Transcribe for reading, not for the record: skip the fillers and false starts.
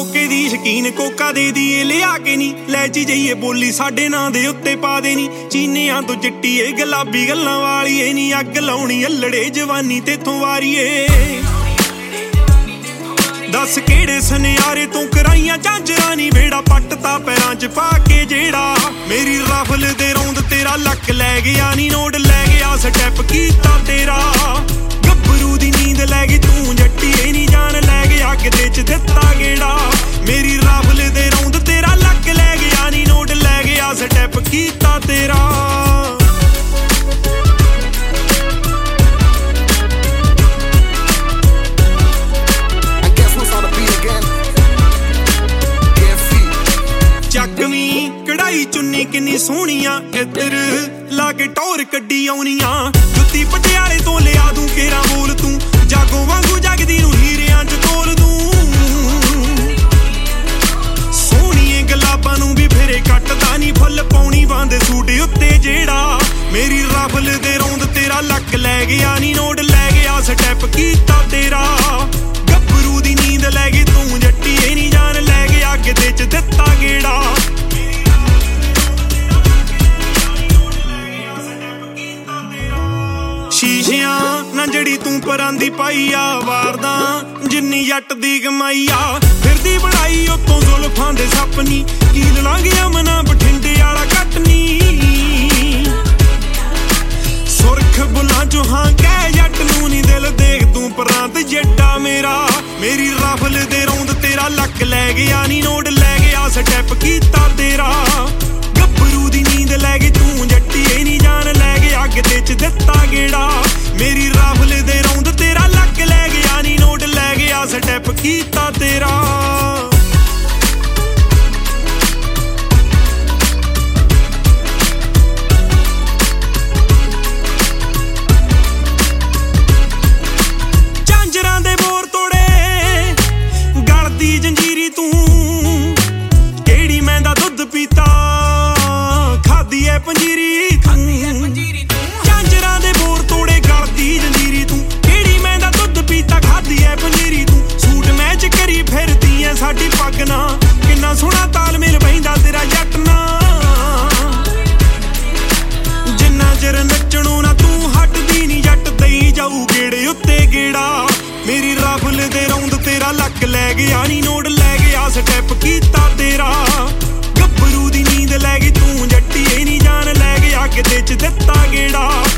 ਕੋਕੇ ਦੀ ਸ਼ਕੀਨ ਕੋਕਾ ਦੇ ਦੀਏ ਲਿਆ ਕੇ ਨੀ ਲੈ ਜੀ ਜਾਈਏ ਬੋਲੀ ਸਾਡੇ ਨਾਂ ਦੇ ਉੱਤੇ ਪਾ ਦੇ ਨੀ ਚੀਨਿਆਂ ਤੋਂ ਚਿੱਟੀ ਏ ਗੁਲਾਬੀ ਗੱਲਾਂ ਵਾਲੀ ਏ ਨੀ ਅੱਗ ਲਾਉਣੀ ਅਲੜੇ ਜਵਾਨੀ ਤੇਥੋਂ ਵਾਰੀਏ दस केड़े सनियारे तू कराइयां झांजरां नी बेड़ा पट्टता पैरां च पा के जेड़ा मेरी राफल दे रौंद तेरा लक लै गया नी नोट लै गया स्टैप कीता तेरा गब्बरू दी नींद लै गई तू जट्टीए नी जान लै गया किते च दित्ता गेड़ा मेरी राफल दे रौंद तेरा लक लै गया नी नोट लै गया स्टैप कीता तेरा कढ़ाई चुन्नी किन्नी सोहणियां इधर लाके टौर कड्डी आउणियां जुत्ती पटियाले तो लिया दूं केरा बोल तू जागो वांगू जगदी नूं हीरियां च तोल दूं सोहणिए गुलाबां नूं भी फेरे कटदा नी फुੱਲ पाउणी बांदे सूट उत्ते जेड़ा मेरी राफल दे रौंद तेरा लक लै गया नी नोट लै गया स्टैप कीता तेरा गब्बरू दी नींद लै गई तू जट्टीए नी जान लै गया किते च दित्ता गेड़ा शीशियां ना जड़ी तू परांदी पाई आ वारदा जिन्नी जट दी कमाई आ फिरदी बनाई उत्तों जुल्फां दे सपनी कील लांघिया मना बठिंडे आला कटनी सुरख बुलां चो हां कह जट नूं नी दिल देख तू परांत जड्डा मेरा मेरी राफल दे रौंद तेरा लक लै गया नी नोट लै गया स्टैप कीता तेरा गब्बरू दी नींद लै गई तू जट्टीए नी जान लै गया किते च दित्ता गेड़ा मेरी राफल दे रौंद तेरा लक लै गया नी नोट लै गया स्टैप कीता तेरा झांजरां दे बोर तोड़े गलदी जंजीरी तू केड़ी मैंदा दुध पीता खादी ऐ पंजीरी साडी पग ना किन्ना सोहना तालमेल बहिंदा तेरा जट ना जिन्ना चिर नच्चणों ना तू हटदी नी जट दई जाऊ गेड़े उत्ते गेड़ा मेरी राफल दे रौंद तेरा लक लै गया नी नोट लै गया स्टैप कीता तेरा गब्बरू दी नींद लै गई तू जट्टीए नी जान लै गया किते च दित्ता गेड़ा